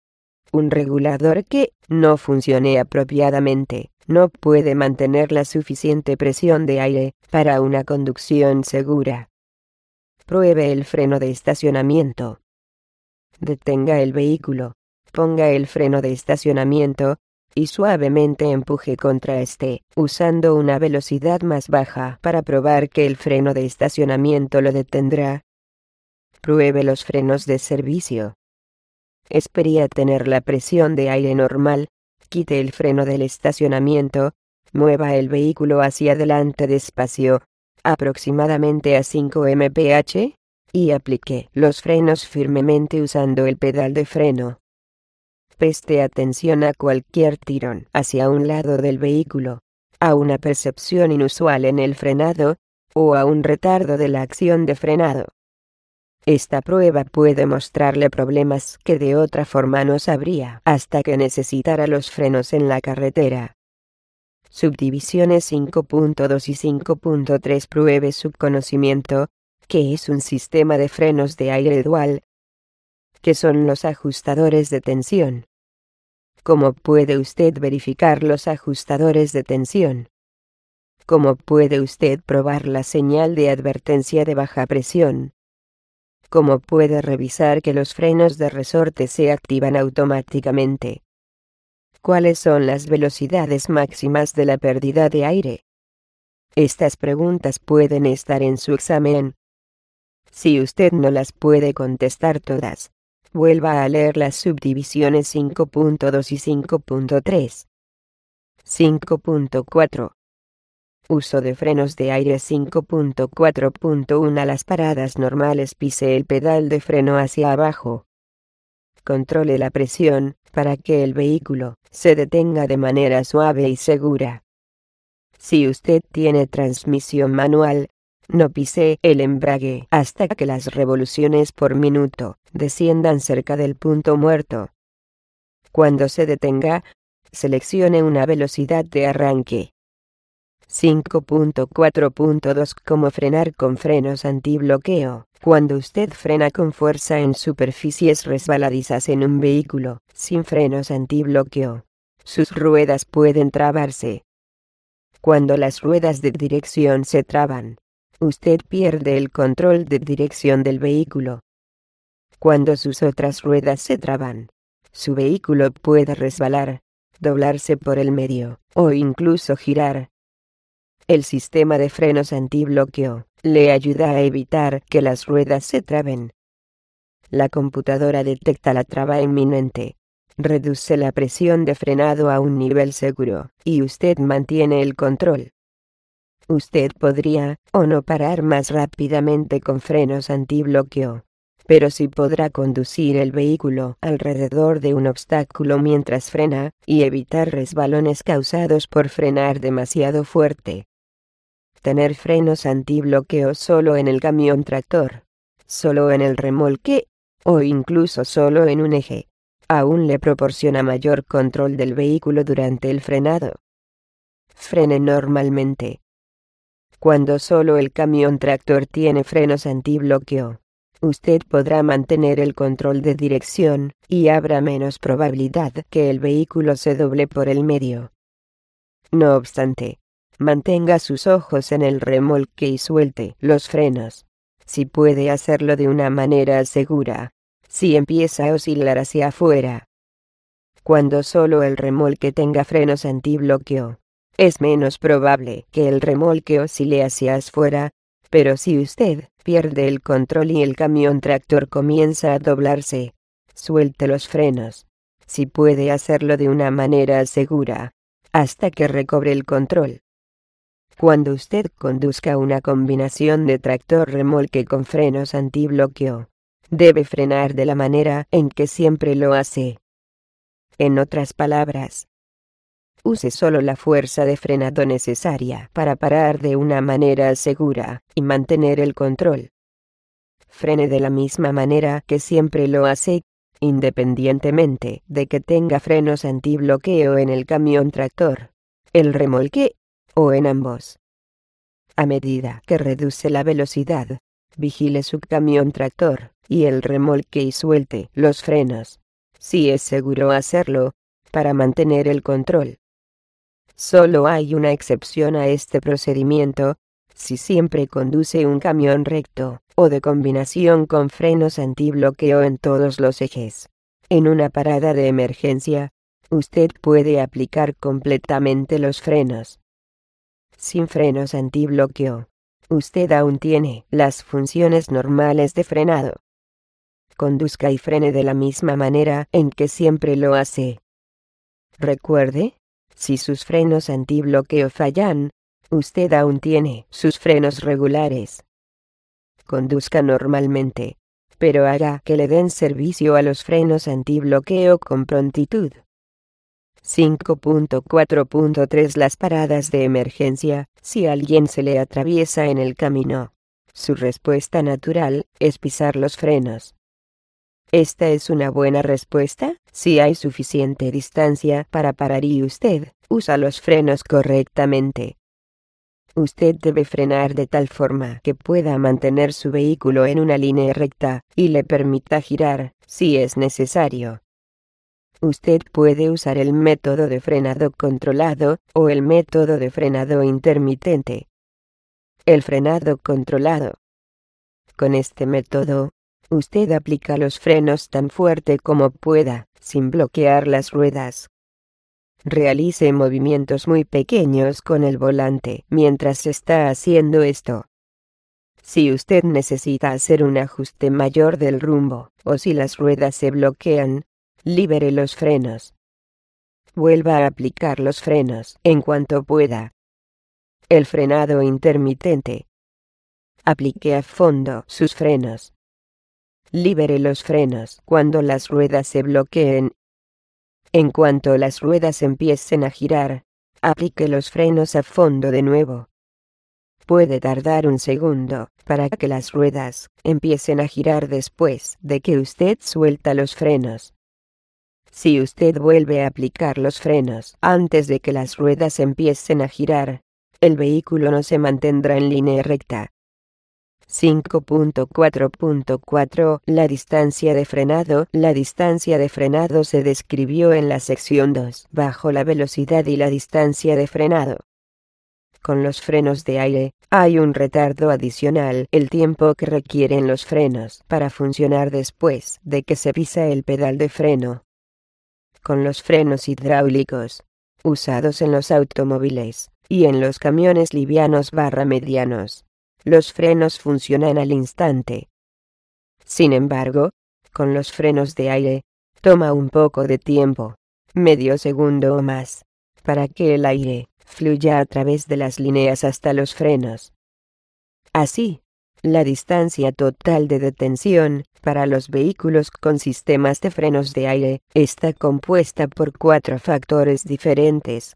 Un regulador que no funcione apropiadamente no puede mantener la suficiente presión de aire para una conducción segura. Pruebe el freno de estacionamiento. Detenga el vehículo, ponga el freno de estacionamiento y suavemente empuje contra este, usando una velocidad más baja para probar que el freno de estacionamiento lo detendrá. Pruebe los frenos de servicio. Espere a tener la presión de aire normal, quite el freno del estacionamiento, mueva el vehículo hacia adelante despacio, aproximadamente a cinco millas por hora, y aplique los frenos firmemente usando el pedal de freno. Preste atención a cualquier tirón hacia un lado del vehículo, a una percepción inusual en el frenado, o a un retardo de la acción de frenado. Esta prueba puede mostrarle problemas que de otra forma no sabría hasta que necesitara los frenos en la carretera. Subdivisiones cinco punto dos y cinco punto tres. Pruebe su conocimiento, que es un sistema de frenos de aire dual. ¿Qué son los ajustadores de tensión? ¿Cómo puede usted verificar los ajustadores de tensión? ¿Cómo puede usted probar la señal de advertencia de baja presión? ¿Cómo puede revisar que los frenos de resorte se activan automáticamente? ¿Cuáles son las velocidades máximas de la pérdida de aire? Estas preguntas pueden estar en su examen. Si usted no las puede contestar todas, vuelva a leer las subdivisiones cinco punto dos y cinco punto tres. cinco punto cuatro. Uso de frenos de aire cinco punto cuatro punto uno. A las paradas normales pise el pedal de freno hacia abajo. Controle la presión, para que el vehículo se detenga de manera suave y segura. Si usted tiene transmisión manual, no pise el embrague hasta que las revoluciones por minuto desciendan cerca del punto muerto. Cuando se detenga, seleccione una velocidad de arranque. cinco punto cuatro punto dos. Cómo frenar con frenos antibloqueo. Cuando usted frena con fuerza en superficies resbaladizas en un vehículo sin frenos antibloqueo, sus ruedas pueden trabarse. Cuando las ruedas de dirección se traban, usted pierde el control de dirección del vehículo. Cuando sus otras ruedas se traban, su vehículo puede resbalar, doblarse por el medio, o incluso girar. El sistema de frenos antibloqueo le ayuda a evitar que las ruedas se traben. La computadora detecta la traba inminente, reduce la presión de frenado a un nivel seguro, y usted mantiene el control. Usted podría, o no parar más rápidamente con frenos antibloqueo, pero sí podrá conducir el vehículo alrededor de un obstáculo mientras frena, y evitar resbalones causados por frenar demasiado fuerte. Tener frenos antibloqueo solo en el camión tractor, solo en el remolque, o incluso solo en un eje, aún le proporciona mayor control del vehículo durante el frenado. Frene normalmente. Cuando solo el camión tractor tiene frenos antibloqueo, usted podrá mantener el control de dirección, y habrá menos probabilidad que el vehículo se doble por el medio. No obstante, mantenga sus ojos en el remolque y suelte los frenos, si puede hacerlo de una manera segura, si empieza a oscilar hacia afuera. Cuando solo el remolque tenga frenos antibloqueo, es menos probable que el remolque oscile hacia afuera, pero si usted pierde el control y el camión tractor comienza a doblarse, suelte los frenos, si puede hacerlo de una manera segura, hasta que recobre el control. Cuando usted conduzca una combinación de tractor-remolque con frenos antibloqueo, debe frenar de la manera en que siempre lo hace. En otras palabras, use solo la fuerza de frenado necesaria para parar de una manera segura y mantener el control. Frene de la misma manera que siempre lo hace, independientemente de que tenga frenos antibloqueo en el camión tractor, el remolque, o en ambos. A medida que reduce la velocidad, vigile su camión tractor y el remolque y suelte los frenos, si es seguro hacerlo, para mantener el control. Solo hay una excepción a este procedimiento: si siempre conduce un camión recto, o de combinación con frenos antibloqueo en todos los ejes. En una parada de emergencia, usted puede aplicar completamente los frenos. Sin frenos antibloqueo, usted aún tiene las funciones normales de frenado. Conduzca y frene de la misma manera en que siempre lo hace. Recuerde, si sus frenos antibloqueo fallan, usted aún tiene sus frenos regulares. Conduzca normalmente, pero haga que le den servicio a los frenos antibloqueo con prontitud. cinco punto cuatro punto tres. Las paradas de emergencia. Si alguien se le atraviesa en el camino, su respuesta natural es pisar los frenos. Esta es una buena respuesta si hay suficiente distancia para parar y usted usa los frenos correctamente. Usted debe frenar de tal forma que pueda mantener su vehículo en una línea recta y le permita girar, si es necesario. Usted puede usar el método de frenado controlado o el método de frenado intermitente. El frenado controlado. Con este método, usted aplica los frenos tan fuerte como pueda, sin bloquear las ruedas. Realice movimientos muy pequeños con el volante mientras está haciendo esto. Si usted necesita hacer un ajuste mayor del rumbo, o si las ruedas se bloquean, libere los frenos. Vuelva a aplicar los frenos en cuanto pueda. El frenado intermitente. Aplique a fondo sus frenos. Libere los frenos cuando las ruedas se bloqueen. En cuanto las ruedas empiecen a girar, aplique los frenos a fondo de nuevo. Puede tardar un segundo para que las ruedas empiecen a girar después de que usted suelta los frenos. Si usted vuelve a aplicar los frenos antes de que las ruedas empiecen a girar, el vehículo no se mantendrá en línea recta. cinco punto cuatro punto cuatro La distancia de frenado. La distancia de frenado se describió en la sección dos bajo la velocidad y la distancia de frenado. Con los frenos de aire, hay un retardo adicional, el tiempo que requieren los frenos para funcionar después de que se pisa el pedal de freno. Con los frenos hidráulicos, usados en los automóviles y en los camiones livianos barra medianos, los frenos funcionan al instante. Sin embargo, con los frenos de aire, toma un poco de tiempo, medio segundo o más, para que el aire fluya a través de las líneas hasta los frenos. Así, la distancia total de detención para los vehículos con sistemas de frenos de aire está compuesta por cuatro factores diferentes.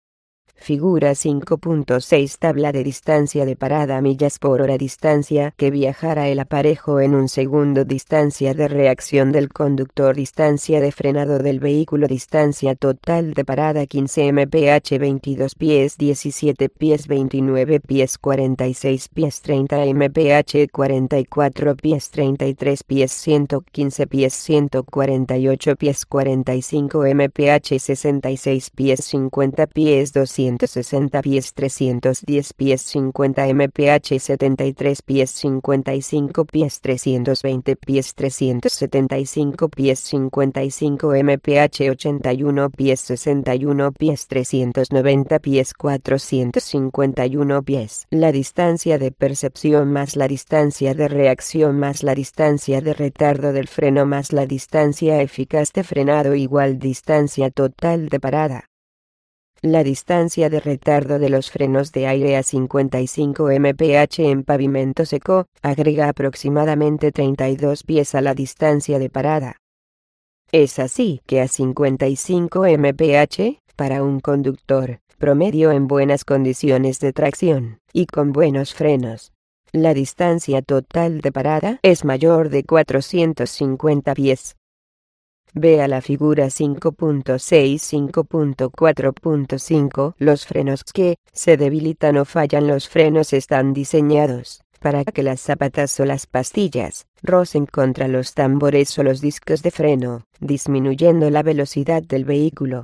Figura cinco punto seis Tabla de distancia de parada millas por hora. Distancia que viajará el aparejo en un segundo. Distancia de reacción del conductor. Distancia de frenado del vehículo. Distancia total de parada quince mph, veintidós pies, diecisiete pies, veintinueve pies, cuarenta y seis pies, treinta mph, cuarenta y cuatro pies, treinta y tres pies, ciento quince pies, ciento cuarenta y ocho pies, cuarenta y cinco mph, sesenta y seis pies, cincuenta pies, doscientos sesenta pies, trescientos diez pies, cincuenta mph, setenta y tres pies, cincuenta y cinco pies, trescientos veinte pies, trescientos setenta y cinco pies, cincuenta y cinco mph, ochenta y uno pies, sesenta y uno pies, trescientos noventa pies, cuatrocientos cincuenta y uno pies. La distancia de percepción más la distancia de reacción más la distancia de retardo del freno más la distancia eficaz de frenado igual distancia total de parada. La distancia de retardo de los frenos de aire a cincuenta y cinco mph en pavimento seco agrega aproximadamente treinta y dos pies a la distancia de parada. Es así que a cincuenta y cinco mph, para un conductor promedio en buenas condiciones de tracción y con buenos frenos, la distancia total de parada es mayor de cuatrocientos cincuenta pies. Vea la figura cinco punto seis cinco punto cuatro punto cinco Los frenos que se debilitan o fallan. Los frenos están diseñados para que las zapatas o las pastillas rocen contra los tambores o los discos de freno, disminuyendo la velocidad del vehículo.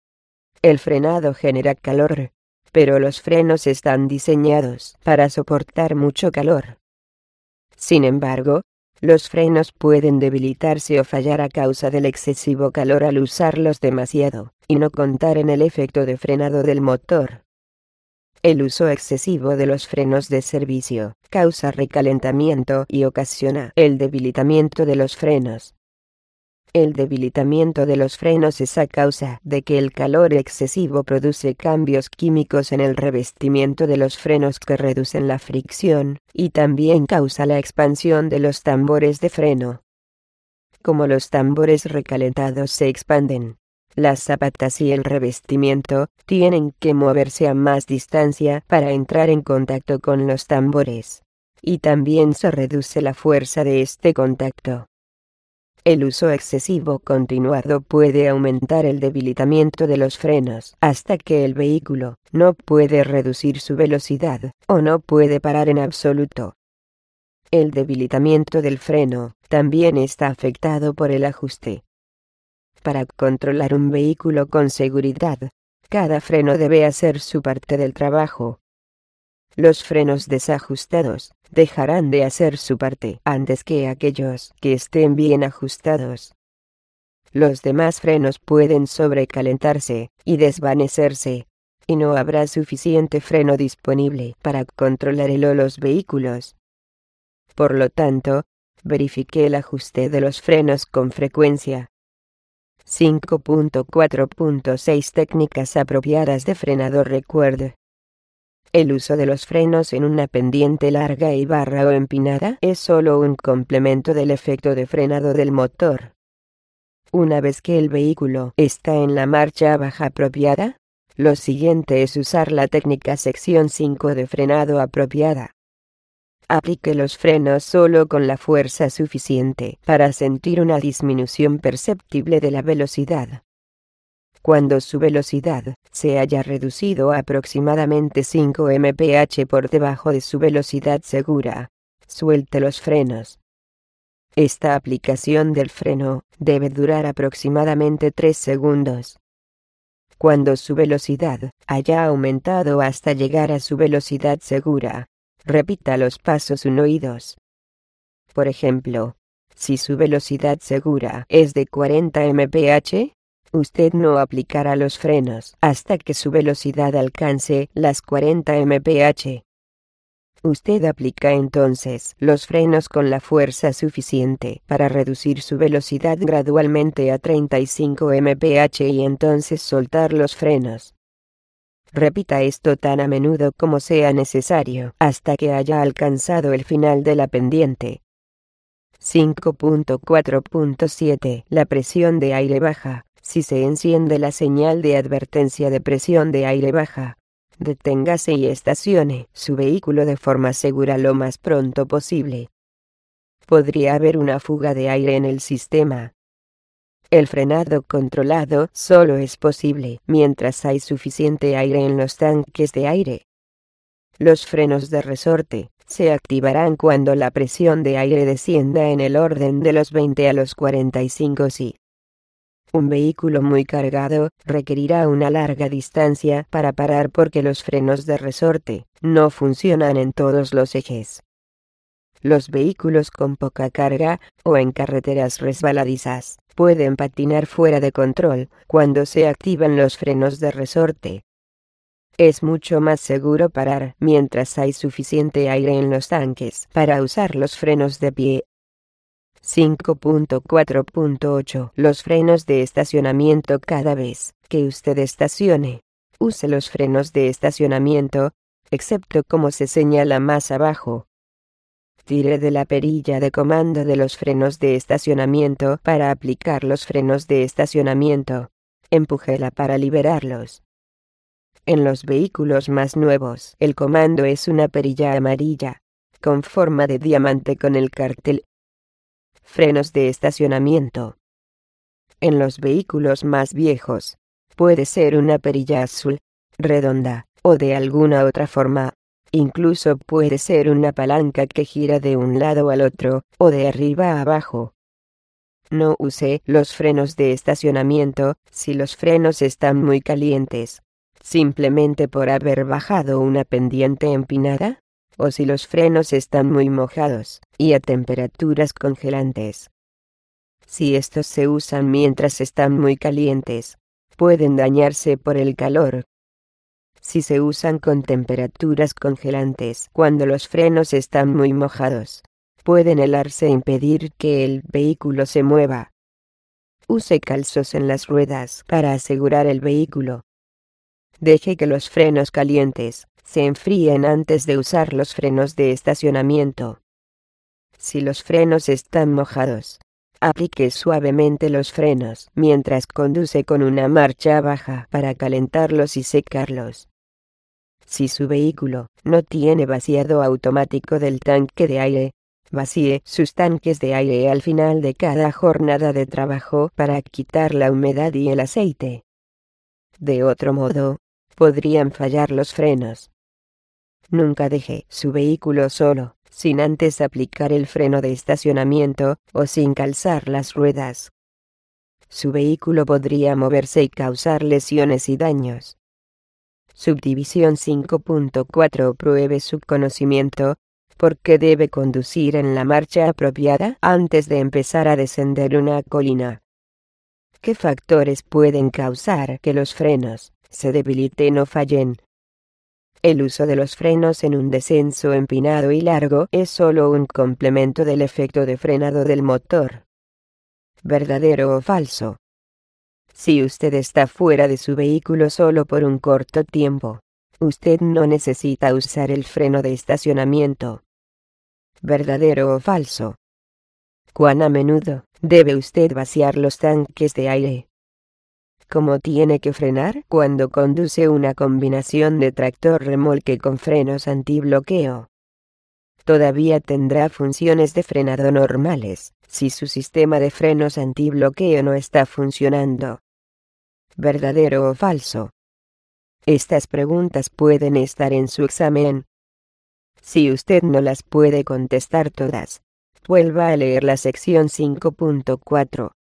El frenado genera calor, pero los frenos están diseñados para soportar mucho calor. Sin embargo, los frenos pueden debilitarse o fallar a causa del excesivo calor al usarlos demasiado, y no contar en el efecto de frenado del motor. El uso excesivo de los frenos de servicio causa recalentamiento y ocasiona el debilitamiento de los frenos. El debilitamiento de los frenos es a causa de que el calor excesivo produce cambios químicos en el revestimiento de los frenos que reducen la fricción, y también causa la expansión de los tambores de freno. Como los tambores recalentados se expanden, las zapatas y el revestimiento tienen que moverse a más distancia para entrar en contacto con los tambores, y también se reduce la fuerza de este contacto. El uso excesivo continuado puede aumentar el debilitamiento de los frenos hasta que el vehículo no puede reducir su velocidad o no puede parar en absoluto. El debilitamiento del freno también está afectado por el ajuste. Para controlar un vehículo con seguridad, cada freno debe hacer su parte del trabajo. Los frenos desajustados dejarán de hacer su parte antes que aquellos que estén bien ajustados. Los demás frenos pueden sobrecalentarse y desvanecerse, y no habrá suficiente freno disponible para controlar el o los vehículos. Por lo tanto, verifique el ajuste de los frenos con frecuencia. cinco punto cuatro punto seis Técnicas apropiadas de frenado. Recuerde El uso de los frenos en una pendiente larga y barra o empinada es solo un complemento del efecto de frenado del motor. Una vez que el vehículo está en la marcha baja apropiada, lo siguiente es usar la técnica sección cinco de frenado apropiada. Aplique los frenos solo con la fuerza suficiente para sentir una disminución perceptible de la velocidad. Cuando su velocidad se haya reducido a aproximadamente cinco millas por hora por debajo de su velocidad segura, suelte los frenos. Esta aplicación del freno debe durar aproximadamente tres segundos. Cuando su velocidad haya aumentado hasta llegar a su velocidad segura, repita los pasos uno y dos. Por ejemplo, si su velocidad segura es de cuarenta millas por hora, usted no aplicará los frenos hasta que su velocidad alcance las cuarenta millas por hora. Usted aplica entonces los frenos con la fuerza suficiente para reducir su velocidad gradualmente a treinta y cinco millas por hora y entonces soltar los frenos. Repita esto tan a menudo como sea necesario hasta que haya alcanzado el final de la pendiente. cinco punto cuatro punto siete La presión de aire baja. Si se enciende la señal de advertencia de presión de aire baja, deténgase y estacione su vehículo de forma segura lo más pronto posible. Podría haber una fuga de aire en el sistema. El frenado controlado solo es posible mientras hay suficiente aire en los tanques de aire. Los frenos de resorte se activarán cuando la presión de aire descienda en el orden de los veinte a los cuarenta y cinco si. Un vehículo muy cargado requerirá una larga distancia para parar porque los frenos de resorte no funcionan en todos los ejes. Los vehículos con poca carga, o en carreteras resbaladizas, pueden patinar fuera de control cuando se activan los frenos de resorte. Es mucho más seguro parar mientras hay suficiente aire en los tanques para usar los frenos de pie. cinco punto cuatro punto ocho Los frenos de estacionamiento. Cada vez que usted estacione, use los frenos de estacionamiento, excepto como se señala más abajo. Tire de la perilla de comando de los frenos de estacionamiento para aplicar los frenos de estacionamiento. Empújela para liberarlos. En los vehículos más nuevos, el comando es una perilla amarilla, con forma de diamante con el cartel frenos de estacionamiento. En los vehículos más viejos, puede ser una perilla azul, redonda, o de alguna otra forma. Incluso puede ser una palanca que gira de un lado al otro, o de arriba a abajo. No use los frenos de estacionamiento si los frenos están muy calientes, simplemente por haber bajado una pendiente empinada, o si los frenos están muy mojados y a temperaturas congelantes. Si estos se usan mientras están muy calientes, pueden dañarse por el calor. Si se usan con temperaturas congelantes cuando los frenos están muy mojados, pueden helarse e impedir que el vehículo se mueva. Use calzos en las ruedas para asegurar el vehículo. Deje que los frenos calientes se enfríen antes de usar los frenos de estacionamiento. Si los frenos están mojados, aplique suavemente los frenos mientras conduce con una marcha baja para calentarlos y secarlos. Si su vehículo no tiene vaciado automático del tanque de aire, vacíe sus tanques de aire al final de cada jornada de trabajo para quitar la humedad y el aceite. De otro modo, podrían fallar los frenos. Nunca deje su vehículo solo, sin antes aplicar el freno de estacionamiento, o sin calzar las ruedas. Su vehículo podría moverse y causar lesiones y daños. Subdivisión cinco punto cuatro Pruebe su conocimiento, porque debe conducir en la marcha apropiada antes de empezar a descender una colina. ¿Qué factores pueden causar que los frenos se debiliten o fallen? El uso de los frenos en un descenso empinado y largo es solo un complemento del efecto de frenado del motor. ¿Verdadero o falso? Si usted está fuera de su vehículo solo por un corto tiempo, Usted no necesita usar el freno de estacionamiento. ¿Verdadero o falso? ¿Cuán a menudo debe usted vaciar los tanques de aire? ¿Cómo tiene que frenar cuando conduce una combinación de tractor-remolque con frenos antibloqueo? Todavía tendrá funciones de frenado normales si su sistema de frenos antibloqueo no está funcionando. ¿Verdadero o falso? Estas preguntas pueden estar en su examen. Si usted no las puede contestar todas, vuelva a leer la sección cinco punto cuatro.